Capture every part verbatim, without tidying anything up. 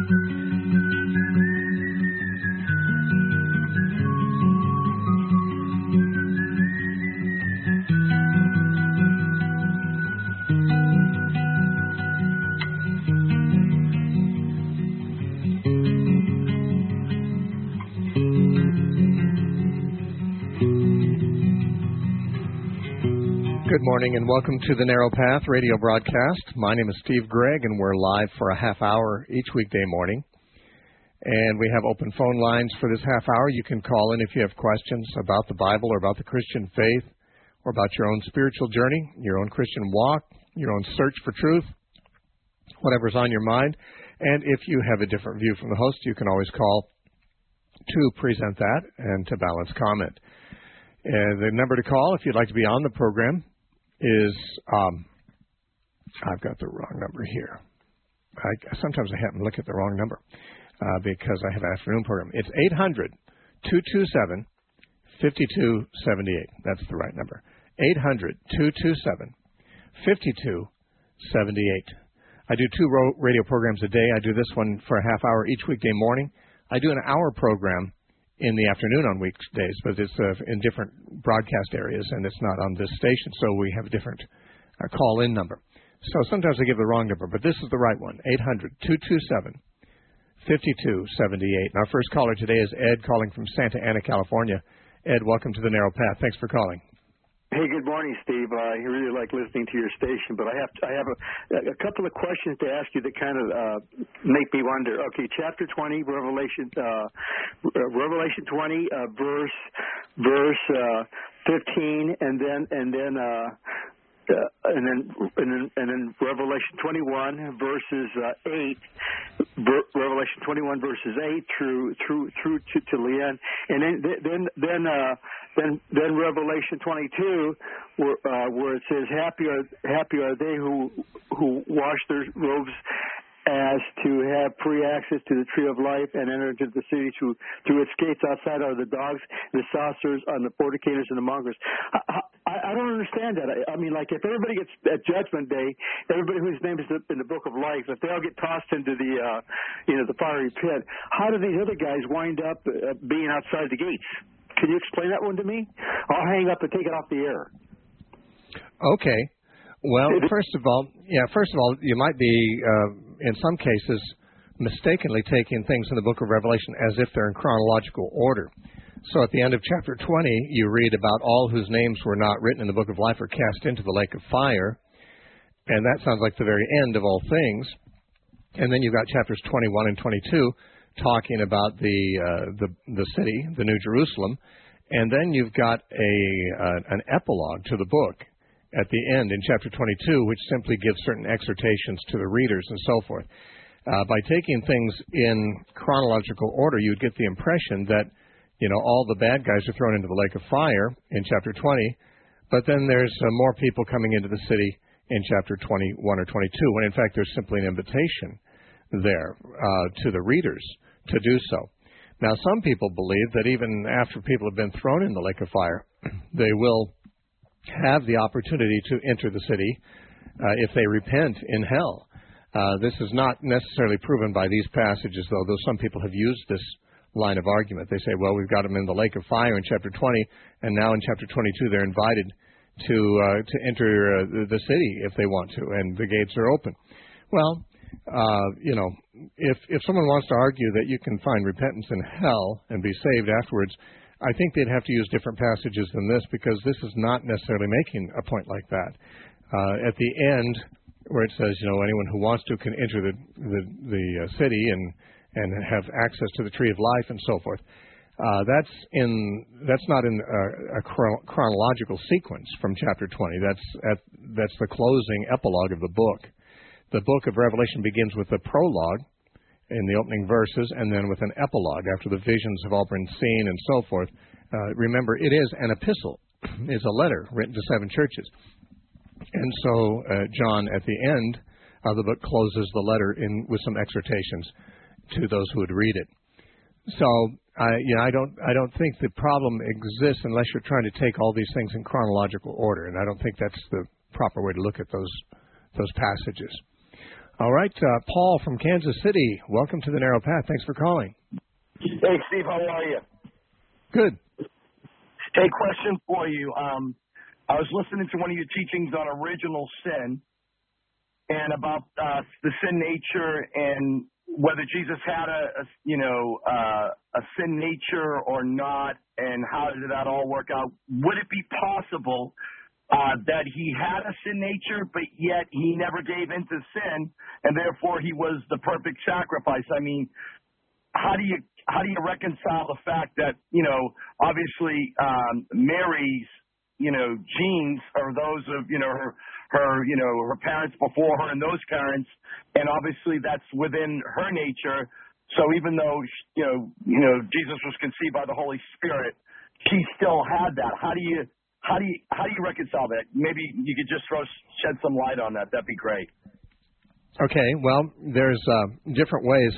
Good morning and welcome to the Narrow Path radio broadcast. My name is Steve Gregg and we're live for a half hour each weekday morning. And we have open phone lines for this half hour. You can call in if you have questions about the Bible or about the Christian faith or about your own spiritual journey, your own Christian walk, your own search for truth, whatever's on your mind. And if you have a different view from the host, you can always call to present that and to balance comment. And the number to call if you'd like to be on the program is, um, I've got the wrong number here. I, sometimes I happen to look at the wrong number uh, because I have an afternoon program. It's eight hundred, two two seven, five two seven eight. That's the right number. eight hundred, two two seven, five two seven eight. I do two ro- radio programs a day. I do this one for a half hour each weekday morning. I do an hour program in the afternoon on weekdays, but it's uh, in different broadcast areas, and it's not on this station, so we have a different uh, call-in number. So sometimes I give the wrong number, but this is the right one, eight hundred, two two seven, five two seven eight. And our first caller today is Ed, calling from Santa Ana, California. Ed, welcome to the Narrow Path. Thanks for calling. Hey, good morning, Steve. Uh, I really like listening to your station, but I have to, I have a, a couple of questions to ask you that kind of uh, make me wonder. Okay, chapter twenty, Revelation, uh, Revelation twenty, uh, verse verse uh, fifteen, and then and then. Uh, Uh, and then, and then, and then Revelation twenty-one verses uh, eight, Ver, Revelation twenty-one verses eight through through through to, to the end, and then then then uh, then then Revelation twenty-two, where uh, where it says, "Happy are happy are they who who wash their robes, as to have free access to the tree of life and enter into the city through through its gates. Outside are the dogs, the saucers, and the fornicators and the mongers." I, I, I don't understand that. I, I mean, like, if everybody gets at Judgment Day, everybody whose name is in the Book of Life, if they all get tossed into the, uh, you know, the fiery pit, how do these other guys wind up uh, being outside the gates? Can you explain that one to me? I'll hang up and take it off the air. Okay. Well, first of all, yeah, first of all, you might be, uh, in some cases, mistakenly taking things in the book of Revelation as if they're in chronological order. So at the end of chapter twenty, you read about all whose names were not written in the book of life are cast into the lake of fire, and that sounds like the very end of all things. And then you've got chapters twenty-one and twenty-two talking about the uh, the, the city, the New Jerusalem, and then you've got a uh, an epilogue to the book at the end in chapter twenty-two, which simply gives certain exhortations to the readers and so forth. Uh, by taking things in chronological order, you'd get the impression that, you know, all the bad guys are thrown into the lake of fire in chapter twenty, but then there's uh, more people coming into the city in chapter twenty-one or twenty-two, when in fact there's simply an invitation there uh, to the readers to do so. Now, some people believe that even after people have been thrown in the lake of fire, they will have the opportunity to enter the city uh, if they repent in hell. Uh, this is not necessarily proven by these passages, though, though some people have used this line of argument. They say, well, we've got them in the lake of fire in chapter twenty, and now in chapter twenty-two they're invited to uh, to enter uh, the city if they want to, and the gates are open. Well, uh, you know, if if someone wants to argue that you can find repentance in hell and be saved afterwards, I think they'd have to use different passages than this, because this is not necessarily making a point like that. Uh, at the end, where it says, you know, anyone who wants to can enter the the, the uh, city and and have access to the tree of life and so forth. Uh, that's in that's not in a, a chron- chronological sequence from chapter twenty. That's at, that's the closing epilogue of the book. The book of Revelation begins with a prologue in the opening verses, and then with an epilogue after the visions have all been seen and so forth. Uh, remember, it is an epistle. It's a letter written to seven churches. And so uh, John, at the end of the book, closes the letter in with some exhortations to those who would read it. So, I, you know, I don't, I don't think the problem exists unless you're trying to take all these things in chronological order, and I don't think that's the proper way to look at those, those passages. All right, uh, Paul from Kansas City. Welcome to the Narrow Path. Thanks for calling. Hey, Steve, how are you? Good. Hey, question for you. Um, I was listening to one of your teachings on original sin and about uh, the sin nature and whether Jesus had a, a you know, uh, a sin nature or not, and how did that all work out? Would it be possible uh, that he had a sin nature, but yet he never gave into sin, and therefore he was the perfect sacrifice? I mean, how do you how do you reconcile the fact that, you know, obviously um, Mary's, you know, genes are those of, you know, her, her, you know, her parents before her and those parents, and obviously that's within her nature. So even though, you know, you know, Jesus was conceived by the Holy Spirit, she still had that. How do you, how do you, how do you reconcile that? Maybe you could just throw, shed some light on that. That'd be great. Okay. Well, there's uh, different ways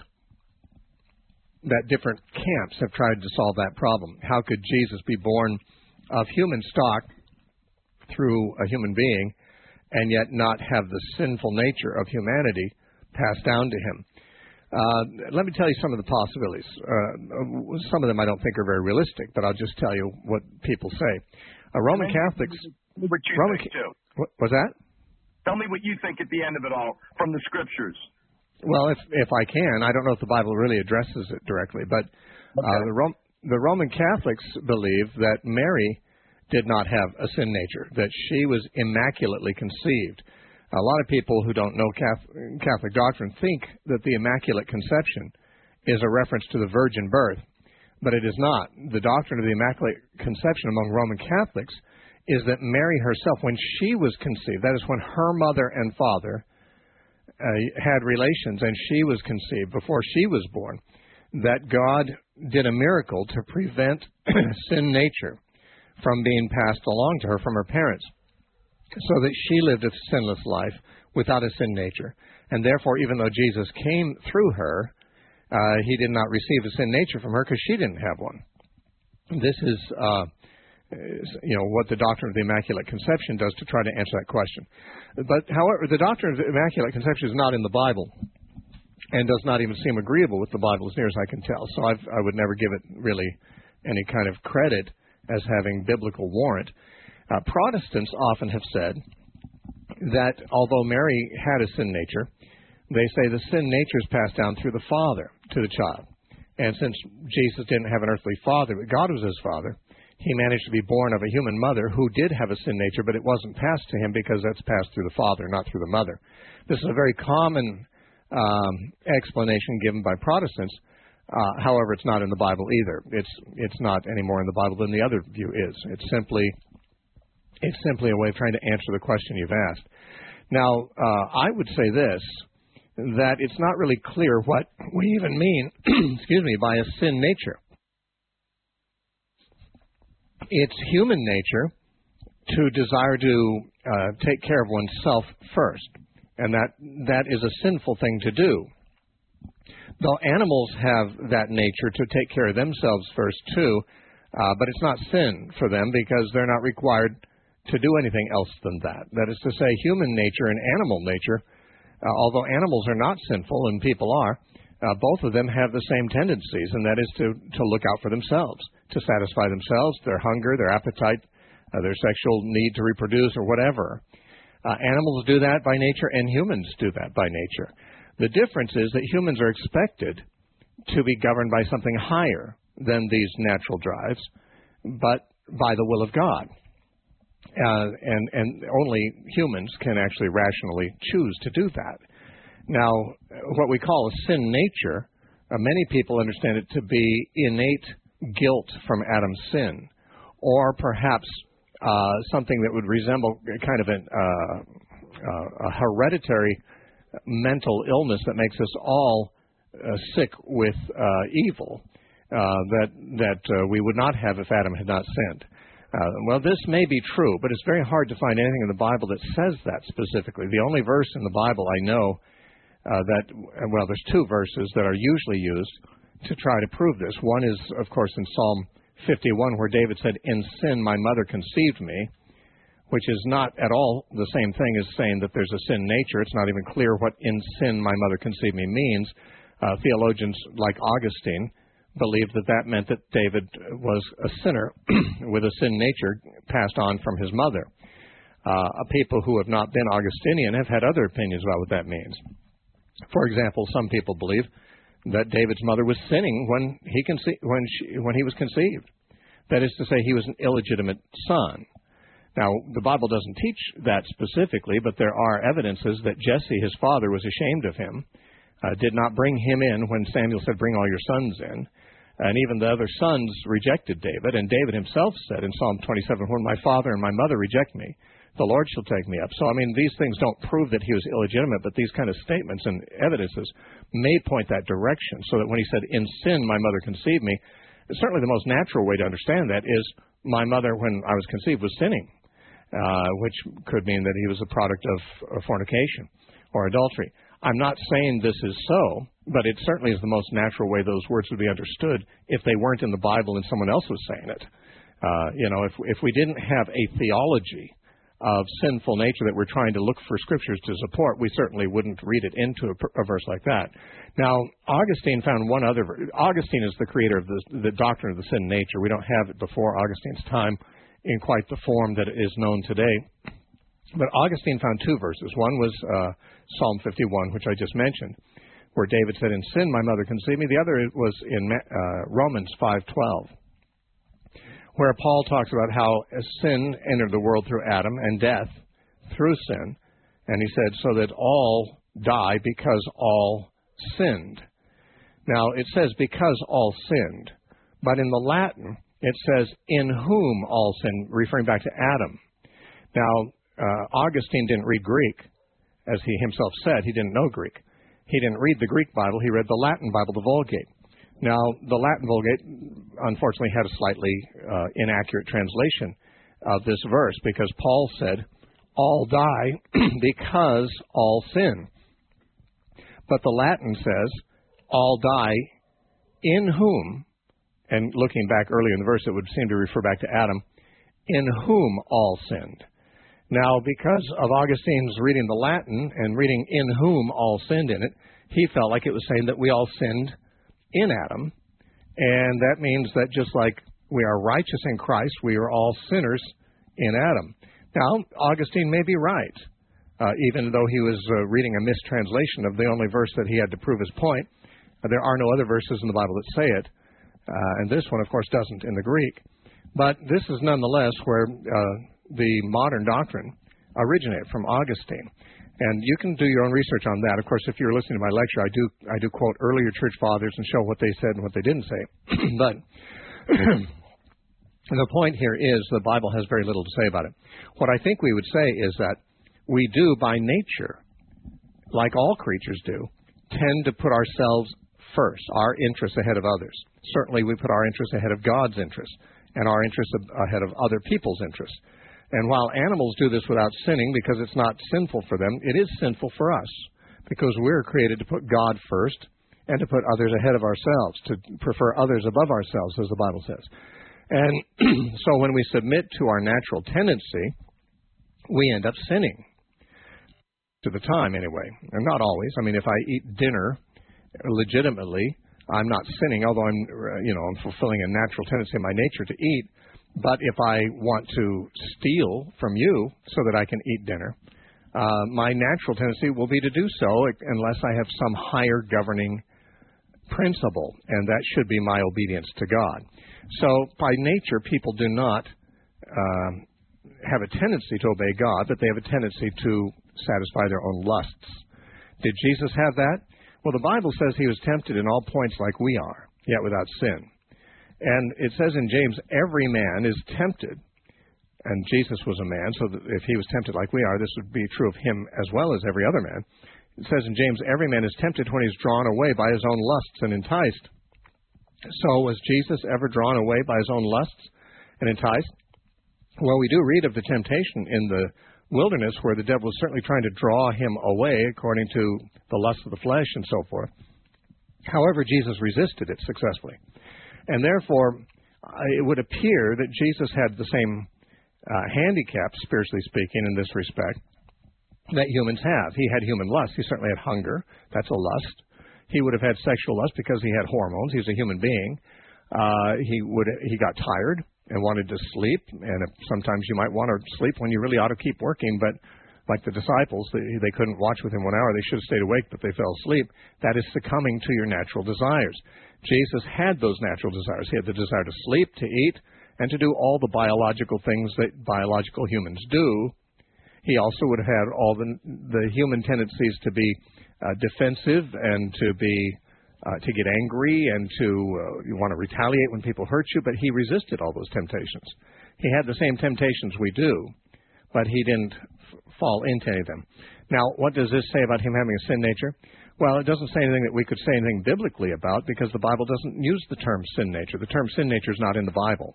that different camps have tried to solve that problem. How could Jesus be born of human stock through a human being and yet not have the sinful nature of humanity passed down to him? Uh, let me tell you some of the possibilities. Uh, some of them I don't think are very realistic, but I'll just tell you what people say. Uh, Roman Catholics... What you Roman, think, too. What was that? Tell me what you think at the end of it all from the Scriptures. Well, if if I can, I don't know if the Bible really addresses it directly, but uh, okay. the, Rom- the Roman Catholics believe that Mary did not have a sin nature, that she was immaculately conceived. A lot of people who don't know Catholic, Catholic doctrine think that the Immaculate Conception is a reference to the virgin birth, but it is not. The doctrine of the Immaculate Conception among Roman Catholics is that Mary herself, when she was conceived, that is when her mother and father Uh, had relations and she was conceived before she was born, that God did a miracle to prevent sin nature from being passed along to her from her parents, so that she lived a sinless life without a sin nature. And therefore, even though Jesus came through her, uh, he did not receive a sin nature from her because she didn't have one. This is uh, you know, what the doctrine of the Immaculate Conception does to try to answer that question. But, however, the doctrine of the Immaculate Conception is not in the Bible and does not even seem agreeable with the Bible as near as I can tell. So I've, I would never give it really any kind of credit as having biblical warrant. Uh, Protestants often have said that although Mary had a sin nature, they say the sin nature is passed down through the father to the child. And since Jesus didn't have an earthly father, but God was his father, he managed to be born of a human mother who did have a sin nature, but it wasn't passed to him because that's passed through the father, not through the mother. This is a very common um, explanation given by Protestants. Uh, however, it's not in the Bible either. It's it's not any more in the Bible than the other view is. It's simply it's simply a way of trying to answer the question you've asked. Now, uh, I would say this, that it's not really clear what we even mean, excuse me, by a sin nature. It's human nature to desire to uh, take care of oneself first, and that that is a sinful thing to do. Though animals have that nature to take care of themselves first too, uh, but it's not sin for them because they're not required to do anything else than that. That is to say, human nature and animal nature, uh, although animals are not sinful and people are, Uh, both of them have the same tendencies, and that is to, to look out for themselves, to satisfy themselves, their hunger, their appetite, uh, their sexual need to reproduce, or whatever. Uh, animals do that by nature, and humans do that by nature. The difference is that humans are expected to be governed by something higher than these natural drives, but by the will of God. Uh, and, and only humans can actually rationally choose to do that. Now, what we call a sin nature, uh, many people understand it to be innate guilt from Adam's sin, or perhaps uh, something that would resemble kind of an, uh, uh, a hereditary mental illness that makes us all uh, sick with uh, evil uh, that that uh, we would not have if Adam had not sinned. Uh, well, this may be true, but it's very hard to find anything in the Bible that says that specifically. The only verse in the Bible I know Uh, that, well, there's two verses that are usually used to try to prove this. One is, of course, in Psalm fifty-one, where David said, "In sin my mother conceived me," which is not at all the same thing as saying that there's a sin nature. It's not even clear what in sin my mother conceived me means. Uh, theologians like Augustine believed that that meant that David was a sinner with a sin nature passed on from his mother. Uh, people who have not been Augustinian have had other opinions about what that means. For example, some people believe that David's mother was sinning when he conce- when she, when he was conceived. That is to say, he was an illegitimate son. Now, the Bible doesn't teach that specifically, but there are evidences that Jesse, his father, was ashamed of him, uh, did not bring him in when Samuel said, "Bring all your sons in." And even the other sons rejected David, and David himself said in Psalm twenty-seven, "When my father and my mother reject me, the Lord shall take me up." So, I mean, these things don't prove that he was illegitimate, but these kind of statements and evidences may point that direction, so that when he said, "In sin my mother conceived me," certainly the most natural way to understand that is my mother, when I was conceived, was sinning, uh, which could mean that he was a product of, of fornication or adultery. I'm not saying this is so, but it certainly is the most natural way those words would be understood if they weren't in the Bible and someone else was saying it. Uh, you know, if, if we didn't have a theology of sinful nature that we're trying to look for scriptures to support, we certainly wouldn't read it into a, a verse like that. Now, Augustine found one other verse. Augustine is the creator of the, the doctrine of the sin nature. We don't have it before Augustine's time in quite the form that it is known today. But Augustine found two verses. One was uh, Psalm fifty-one, which I just mentioned, where David said, "In sin my mother conceived me." The other was in uh, Romans five twelve, where Paul talks about how sin entered the world through Adam and death through sin. And he said, so that all die because all sinned. Now, it says because all sinned, but in the Latin, it says in whom all sinned, referring back to Adam. Now, uh, Augustine didn't read Greek, as he himself said. He didn't know Greek. He didn't read the Greek Bible. He read the Latin Bible, the Vulgate. Now, the Latin Vulgate, unfortunately, had a slightly uh, inaccurate translation of this verse, because Paul said, all die because all sin. But the Latin says, all die in whom, and looking back earlier in the verse, it would seem to refer back to Adam, in whom all sinned. Now, because of Augustine's reading the Latin and reading in whom all sinned in it, he felt like it was saying that we all sinned in Adam, and that means that just like we are righteous in Christ, we are all sinners in Adam. Now, Augustine may be right, uh, even though he was uh, reading a mistranslation of the only verse that he had to prove his point. Uh, there are no other verses in the Bible that say it, uh, and this one, of course, doesn't in the Greek. But this is nonetheless where uh, the modern doctrine originated, from Augustine. And you can do your own research on that. Of course, if you're listening to my lecture, I do I do quote earlier church fathers and show what they said and what they didn't say. But the point here is the Bible has very little to say about it. What I think we would say is that we do, by nature, like all creatures do, tend to put ourselves first, our interests ahead of others. Certainly we put our interests ahead of God's interests and our interests ahead of other people's interests. And while animals do this without sinning because it's not sinful for them, it is sinful for us because we're created to put God first and to put others ahead of ourselves, to prefer others above ourselves, as the Bible says. And so when we submit to our natural tendency, we end up sinning. To the time, anyway. And not always. I mean, if I eat dinner legitimately, I'm not sinning, although I'm, you know, I'm fulfilling a natural tendency in my nature to eat. But if I want to steal from you so that I can eat dinner, uh, my natural tendency will be to do so unless I have some higher governing principle, and that should be my obedience to God. So by nature, people do not um, have a tendency to obey God, but they have a tendency to satisfy their own lusts. Did Jesus have that? Well, the Bible says he was tempted in all points like we are, yet without sin. And it says in James, every man is tempted. And Jesus was a man, so that if he was tempted like we are, this would be true of him as well as every other man. It says in James, every man is tempted when he's drawn away by his own lusts and enticed. So was Jesus ever drawn away by his own lusts and enticed? Well, we do read of the temptation in the wilderness where the devil was certainly trying to draw him away according to the lust of the flesh and so forth. However, Jesus resisted it successfully. And therefore, it would appear that Jesus had the same uh, handicap, spiritually speaking, in this respect, that humans have. He had human lust. He certainly had hunger. That's a lust. He would have had sexual lust because he had hormones. He's a human being. Uh, he would he got tired and wanted to sleep. And if, sometimes you might want to sleep when you really ought to keep working. But like the disciples, they, they couldn't watch with him one hour. They should have stayed awake, but they fell asleep. That is succumbing to your natural desires. Jesus had those natural desires. He had the desire to sleep, to eat, and to do all the biological things that biological humans do. He also would have had all the the human tendencies to be uh, defensive and to be uh, to get angry and to uh, you want to retaliate when people hurt you. But he resisted all those temptations. He had the same temptations we do, but he didn't f- fall into any of them. Now, what does this say about him having a sin nature? Well, it doesn't say anything that we could say anything biblically about because the Bible doesn't use the term sin nature. The term sin nature is not in the Bible.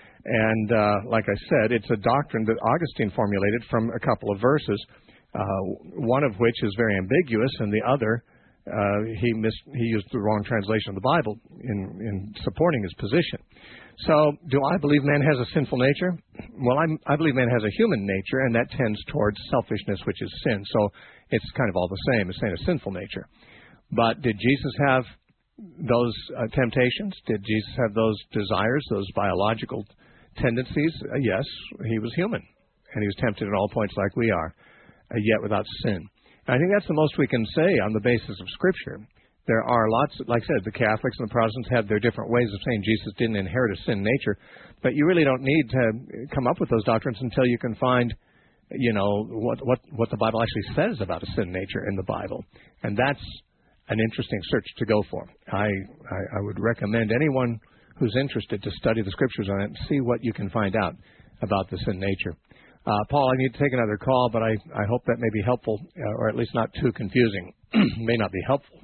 And uh, like I said, it's a doctrine that Augustine formulated from a couple of verses, uh, one of which is very ambiguous, and the other, uh, he mis- he used the wrong translation of the Bible in, in supporting his position. So, do I believe man has a sinful nature? Well, I'm, I believe man has a human nature, and that tends towards selfishness, which is sin. So, it's kind of all the same as saying a sinful nature. But did Jesus have those uh, temptations? Did Jesus have those desires, those biological tendencies? Uh, yes, he was human, and he was tempted at all points like we are, uh, yet without sin. And I think that's the most we can say on the basis of Scripture. There are lots, like I said, the Catholics and the Protestants have their different ways of saying Jesus didn't inherit a sin nature, but you really don't need to come up with those doctrines until you can find, you know, what what, what the Bible actually says about a sin nature in the Bible. And that's an interesting search to go for. I, I, I would recommend anyone who's interested to study the Scriptures on it and see what you can find out about the sin nature. Uh, Paul, I need to take another call, but I, I hope that may be helpful, uh, or at least not too confusing. May not be helpful.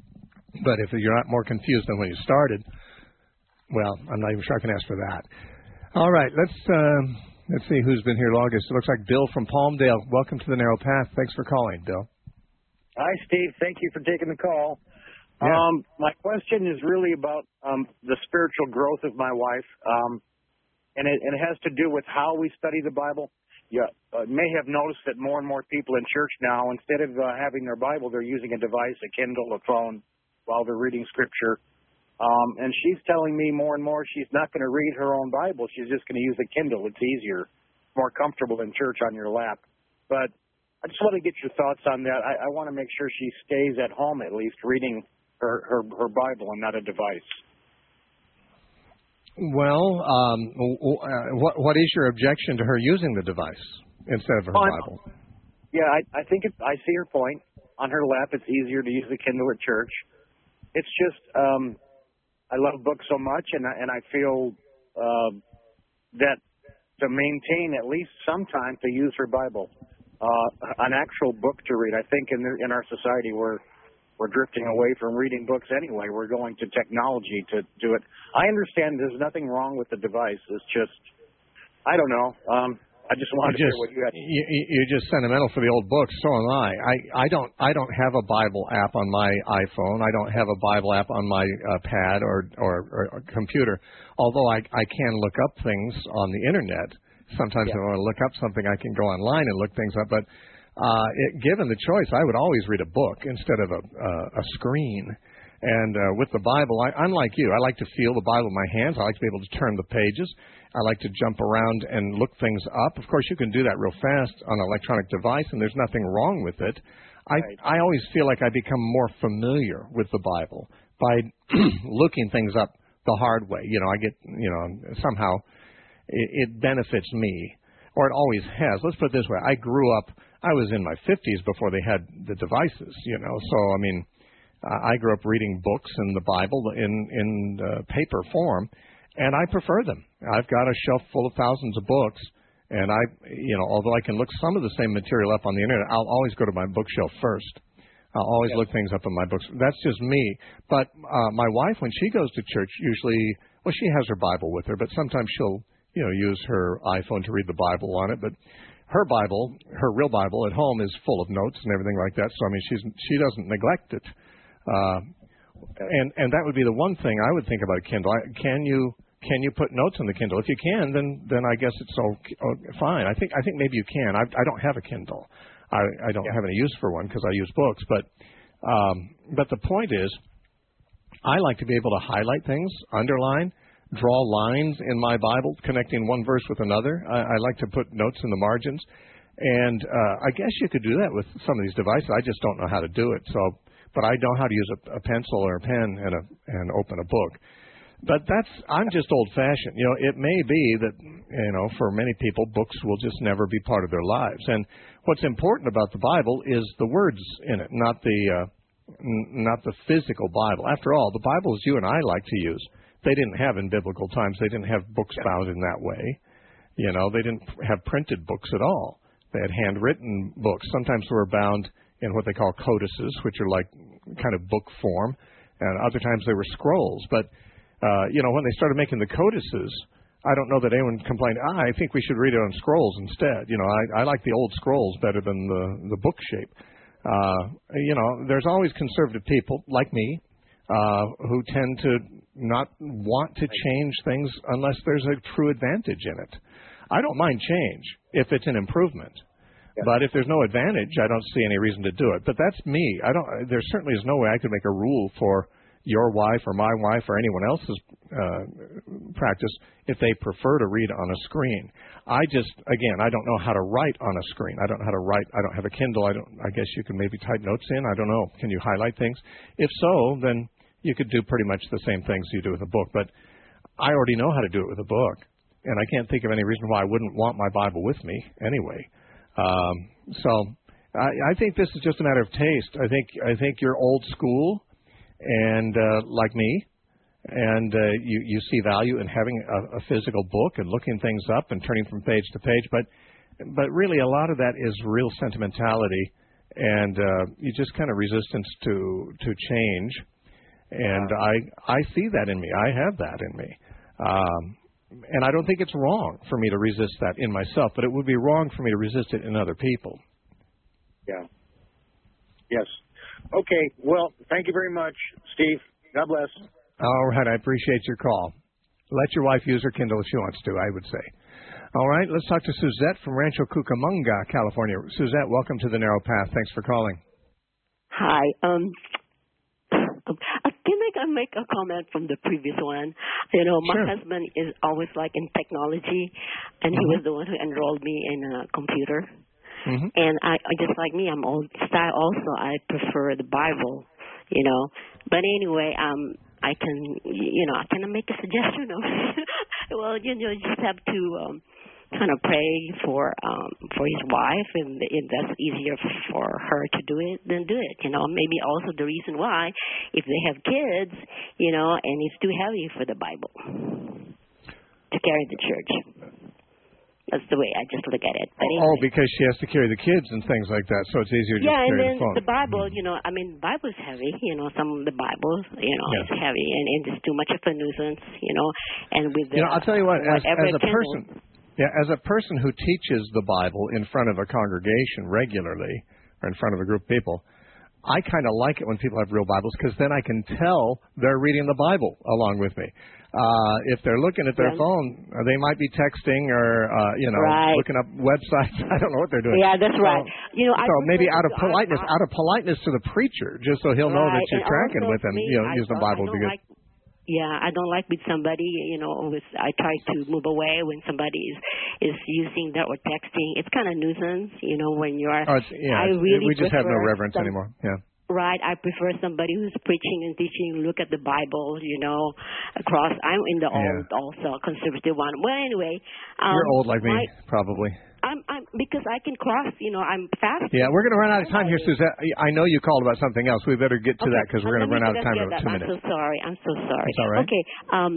But if you're not more confused than when you started, well, I'm not even sure I can ask for that. All right, let's uh, let's see who's been here longest. It looks like Bill from Palmdale. Welcome to the Narrow Path. Thanks for calling, Bill. Hi, Steve. Thank you for taking the call. Yeah. Um, my question is really about um, the spiritual growth of my wife, um, and it, it has to do with how we study the Bible. You uh, may have noticed that more and more people in church now, instead of uh, having their Bible, they're using a device, a Kindle, a phone, while they're reading Scripture. Um, and she's telling me more and more she's not going to read her own Bible. She's just going to use the Kindle. It's easier, more comfortable in church on your lap. But I just want to get your thoughts on that. I, I want to make sure she stays at home at least reading her, her, her Bible and not a device. Well, um, what what is your objection to her using the device instead of her well, Bible? Yeah, I, I think it, I see her point. On her lap, it's easier to use the Kindle at church. It's just um, I love books so much, and I, and I feel uh, that to maintain at least some time to use her Bible, uh, an actual book to read. I think in the, in our society we're we're drifting away from reading books anyway. We're going to technology to do it. I understand there's nothing wrong with the device. It's just I don't know. Um, I just wanted you're to just, hear what you had. You, you're just sentimental for the old books. So am I. I. I don't. I don't have a Bible app on my iPhone. I don't have a Bible app on my uh, pad or, or or computer. Although I I can look up things on the internet. Sometimes Yeah. if I want to look up something, I can go online and look things up. But uh, it, given the choice, I would always read a book instead of a uh, a screen. And uh, with the Bible, I, unlike you, I like to feel the Bible in my hands. I like to be able to turn the pages. I like to jump around and look things up. Of course, you can do that real fast on an electronic device, and there's nothing wrong with it. I, Right. I always feel like I become more familiar with the Bible by looking things up the hard way. You know, I get, you know, somehow it, it benefits me, or it always has. Let's put it this way. I grew up, I was in my fifties before they had the devices, you know, so, I mean, I grew up reading books and the Bible in, in uh, paper form, and I prefer them. I've got a shelf full of thousands of books, and I, you know, although I can look some of the same material up on the internet, I'll always go to my bookshelf first. I'll always Yes. look things up in my books. That's just me. But uh, my wife, when she goes to church, usually, well, she has her Bible with her, but sometimes she'll, you know, use her iPhone to read the Bible on it. But her Bible, her real Bible at home is full of notes and everything like that. So I mean, she's she doesn't neglect it. Uh, and and that would be the one thing I would think about a Kindle. I, can you can you put notes on the Kindle? If you can, then then I guess it's okay, oh, fine. I think I think maybe you can. I, I don't have a Kindle. I, I don't yeah. have any use for one because I use books. But um, but the point is, I like to be able to highlight things, underline, draw lines in my Bible, connecting one verse with another. I, I like to put notes in the margins. And uh, I guess you could do that with some of these devices. I just don't know how to do it. So, but I know how to use a, a pencil or a pen and a, and open a book. But that's I'm just old-fashioned. You know, it may be that you know for many people books will just never be part of their lives. And what's important about the Bible is the words in it, not the uh, n- not the physical Bible. After all, the Bibles you and I like to use, they didn't have in biblical times. They didn't have books bound in that way. You know, they didn't have printed books at all. They had handwritten books. Sometimes they were bound in what they call codices, which are like kind of book form, and other times they were scrolls. But, uh, you know, when they started making the codices, I don't know that anyone complained, ah, I think we should read it on scrolls instead. You know, I, I like the old scrolls better than the, the book shape. Uh, you know, there's always conservative people, like me, uh, who tend to not want to change things unless there's a true advantage in it. I don't mind change if it's an improvement. Yeah. But if there's no advantage, I don't see any reason to do it. But that's me. I don't. There certainly is no way I could make a rule for your wife or my wife or anyone else's uh, practice if they prefer to read on a screen. I just, again, I don't know how to write on a screen. I don't know how to write. I don't have a Kindle. I don't. I guess you can maybe type notes in. I don't know. Can you highlight things? If so, then you could do pretty much the same things you do with a book. But I already know how to do it with a book. And I can't think of any reason why I wouldn't want my Bible with me anyway. Um, so I, I think this is just a matter of taste. I think I think you're old school, and uh, like me, and uh, you you see value in having a, a physical book and looking things up and turning from page to page. But but really, a lot of that is real sentimentality, and uh, you just kind of resistance to to change. And I I see that in me. I have that in me. Um, And I don't think it's wrong for me to resist that in myself, but it would be wrong for me to resist it in other people. Yeah. Yes. Okay. Well, thank you very much, Steve. God bless. All right. I appreciate your call. Let your wife use her Kindle if she wants to, I would say. All right. Let's talk to Suzette from Rancho Cucamonga, California. Suzette, welcome to the Narrow Path. Thanks for calling. Hi. Um, uh, can I make a comment from the previous one? You know, my sure. husband is always like in technology, and he mm-hmm. was the one who enrolled me in a computer. Mm-hmm. And I, just like me, I'm old style also. I prefer the Bible, you know. But anyway, um, I can, you know, can I make a suggestion? Well, you know, you just have to um, kind of pray for um, for his wife, and if that's easier for her to do it, then do it. You know, maybe also the reason why, if they have kids, you know, and it's too heavy for the Bible to carry the church. That's the way I just look at it. But anyway. Oh, because she has to carry the kids and things like that, so it's easier to yeah, just carry and then the phone. the Bible, you know, I mean, the Bible is heavy. You know, some of the Bibles, you know, yeah. it's heavy, and, and it's too much of a nuisance, you know. And with the, you know, I'll tell you what, as, as a Kindle, person, yeah, as a person who teaches the Bible in front of a congregation regularly, or in front of a group of people, I kind of like it when people have real Bibles, because then I can tell they're reading the Bible along with me. Uh, if they're looking at their yeah. phone, they might be texting or, uh, you know, right. looking up websites. I don't know what they're doing. Yeah, that's so, right. You know, I so maybe out of to, politeness, I, I, out of politeness to the preacher, just so he'll right. know that you're and tracking also, with him, me, you know, I use the Bible to be good. Like, yeah, I don't like with somebody, you know, with, I try to move away when somebody is, is using that or texting. It's kind of nuisance, you know, when you're. Oh, it's, yeah, I really we just have no reverence some, anymore. Yeah. Right. I prefer somebody who's preaching and teaching, look at the Bible, you know, across. I'm in the old, yeah. also, conservative one. Well, anyway. Um, You're old like me, my, probably. I'm, I'm, because I can cross, you know, I'm fast. Yeah, we're going to run out of time here, Suzette. I know you called about something else. We better get to okay. that because we're going to run out of time in about two I'm minutes. I'm so sorry. I'm so sorry. It's all right. Okay. Um,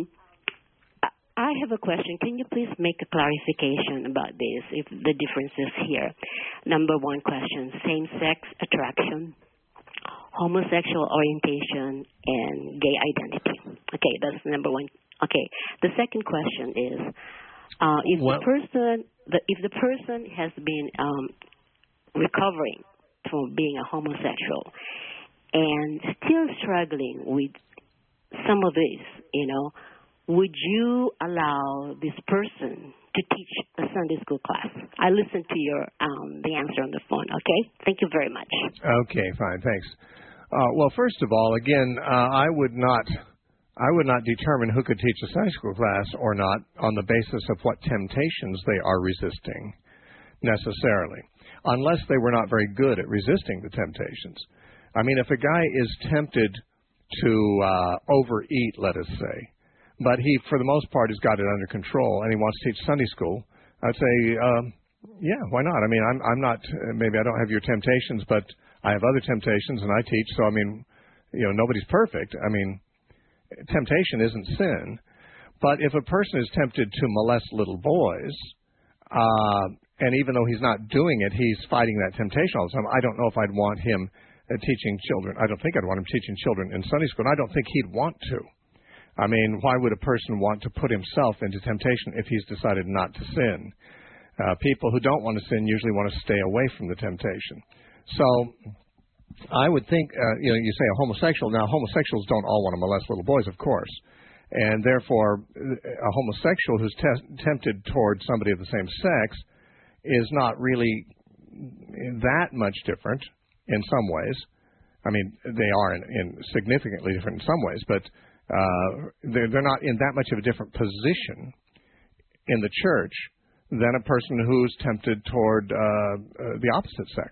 I have a question. Can you please make a clarification about this, if the differences here? Number one question, same-sex attraction, homosexual orientation, and gay identity. Okay, that's number one. Okay, the second question is, uh, if well, the person, the, if the person has been um, recovering from being a homosexual and still struggling with some of this, you know, would you allow this person to teach a Sunday school class? I listened to your um, the answer on the phone. Okay, thank you very much. Okay, fine, thanks. Uh, well, first of all, again, uh, I would not, I would not determine who could teach a Sunday school class or not on the basis of what temptations they are resisting, necessarily, unless they were not very good at resisting the temptations. I mean, if a guy is tempted to uh, overeat, let us say, but he, for the most part, has got it under control, and he wants to teach Sunday school, I'd say, um, yeah, why not? I mean, I'm, I'm not, maybe I don't have your temptations, but I have other temptations, and I teach, so, I mean, you know, nobody's perfect. I mean, temptation isn't sin. But if a person is tempted to molest little boys, uh, and even though he's not doing it, he's fighting that temptation all the time, I don't know if I'd want him uh, teaching children. I don't think I'd want him teaching children in Sunday school, and I don't think he'd want to. I mean, why would a person want to put himself into temptation if he's decided not to sin? Uh, people who don't want to sin usually want to stay away from the temptation. So I would think, uh, you know, you say a homosexual. Now, homosexuals don't all want to molest little boys, of course. And therefore, a homosexual who's te- tempted toward somebody of the same sex is not really that much different in some ways. I mean, they are in, in significantly different in some ways, but uh, they're, they're not in that much of a different position in the church than a person who's tempted toward uh, uh, the opposite sex.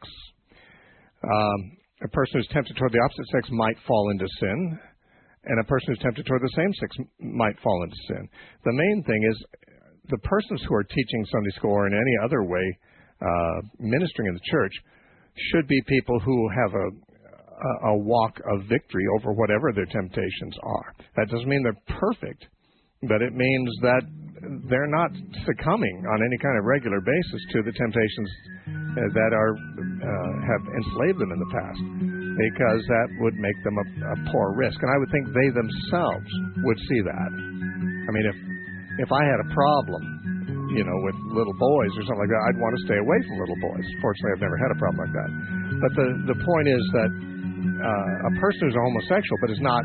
Um, a person who's tempted toward the opposite sex might fall into sin, and a person who's tempted toward the same sex might fall into sin. The main thing is the persons who are teaching Sunday school or in any other way uh, ministering in the church should be people who have a, a, a walk of victory over whatever their temptations are. That doesn't mean they're perfect, but it means that they're not succumbing on any kind of regular basis to the temptations uh, that are uh, have enslaved them in the past, because that would make them a, a poor risk. And I would think they themselves would see that. I mean, if if I had a problem, you know, with little boys or something like that, I'd want to stay away from little boys. Fortunately, I've never had a problem like that. But the the point is that uh, a person who's a homosexual but is not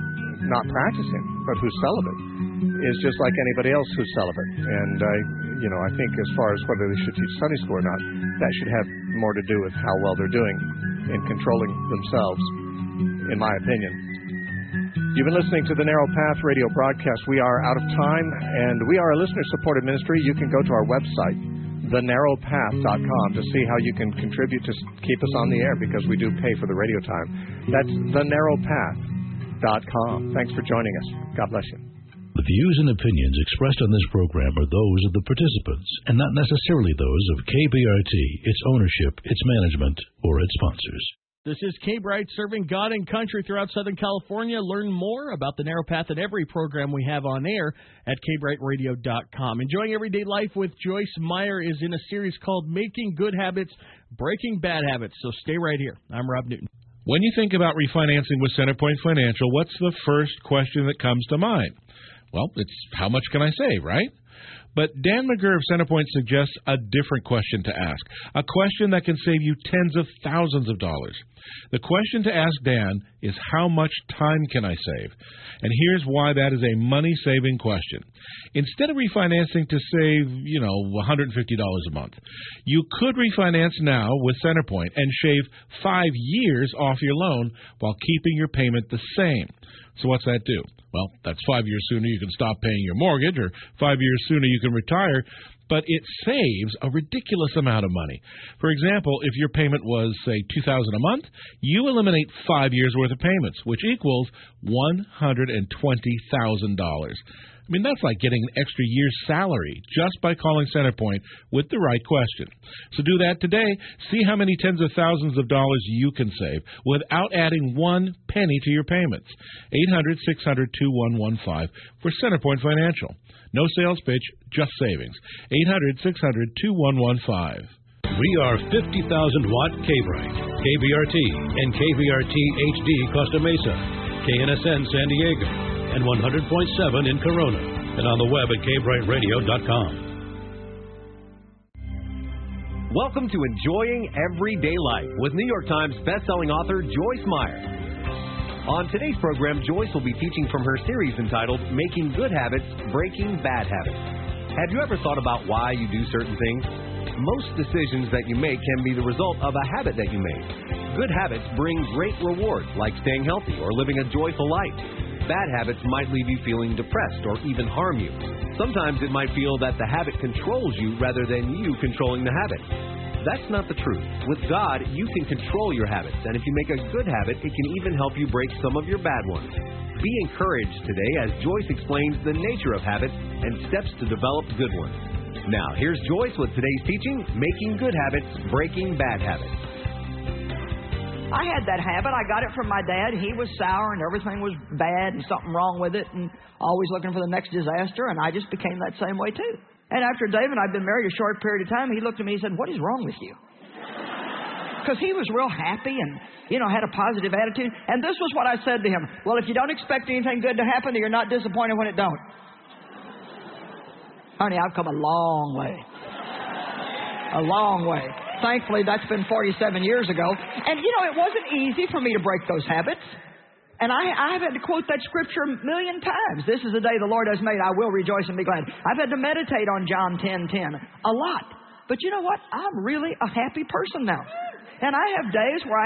not practicing, but who's celibate, is just like anybody else who's celibate. And I, you know, I think as far as whether they should teach Sunday school or not, that should have more to do with how well they're doing in controlling themselves, in my opinion. You've been listening to the Narrow Path radio broadcast. We are out of time, and we are a listener-supported ministry. You can go to our website, the narrow path dot com, to see how you can contribute to keep us on the air, because we do pay for the radio time. That's the narrow path dot com. Thanks for joining us. God bless you. The views and opinions expressed on this program are those of the participants and not necessarily those of K B R T, its ownership, its management, or its sponsors. This is K-Bright, serving God and country throughout Southern California. Learn more about the Narrow Path in every program we have on air at K bright radio dot com. Enjoying Everyday Life with Joyce Meyer is in a series called Making Good Habits, Breaking Bad Habits. So stay right here. I'm Rob Newton. When you think about refinancing with Centerpoint Financial, what's the first question that comes to mind? Well, it's how much can I save, right? But Dan McGurr of Centerpoint suggests a different question to ask, a question that can save you tens of thousands of dollars. The question to ask Dan is, how much time can I save? And here's why that is a money-saving question. Instead of refinancing to save, you know, one hundred fifty dollars a month, you could refinance now with Centerpoint and shave five years off your loan while keeping your payment the same. So what's that do? Well, that's five years sooner you can stop paying your mortgage, or five years sooner you can retire, but it saves a ridiculous amount of money. For example, if your payment was, say, two thousand dollars a month, you eliminate five years' worth of payments, which equals one hundred twenty thousand dollars. I mean, that's like getting an extra year's salary just by calling Centerpoint with the right question. So do that today. See how many tens of thousands of dollars you can save without adding one penny to your payments. eight hundred, six hundred, two one one five for Centerpoint Financial. No sales pitch, just savings. eight hundred, six hundred, two one one five. We are fifty thousand watt K-Bright, K B R T, and K B R T H D Costa Mesa, K N S N San Diego, and one hundred point seven in Corona, and on the web at K bright radio dot com. Welcome to Enjoying Everyday Life with New York Times bestselling author Joyce Meyer. On today's program, Joyce will be teaching from her series entitled Making Good Habits, Breaking Bad Habits. Have you ever thought about why you do certain things? Most decisions that you make can be the result of a habit that you made. Good habits bring great rewards, like staying healthy or living a joyful life. Bad habits might leave you feeling depressed or even harm you. Sometimes it might feel that the habit controls you rather than you controlling the habit. That's not the truth. With God, you can control your habits, and if you make a good habit, it can even help you break some of your bad ones. Be encouraged today as Joyce explains the nature of habits and steps to develop good ones. Now, here's Joyce with today's teaching, Making Good Habits, Breaking Bad Habits. I had that habit. I got it from my dad. He was sour and everything was bad and something wrong with it and always looking for the next disaster, and I just became that same way too. And after Dave and I had been married a short period of time, he looked at me and said, "What is wrong with you?" Because he was real happy and, you know, had a positive attitude. And this was what I said to him. Well, if you don't expect anything good to happen, then you're not disappointed when it don't. Honey, I've come a long way. A long way. Thankfully, that's been forty-seven years ago. And, you know, it wasn't easy for me to break those habits. And I, I've had to quote that scripture a million times. This is the day the Lord has made. I will rejoice and be glad. I've had to meditate on John ten ten a lot. But you know what? I'm really a happy person now. And I have days where I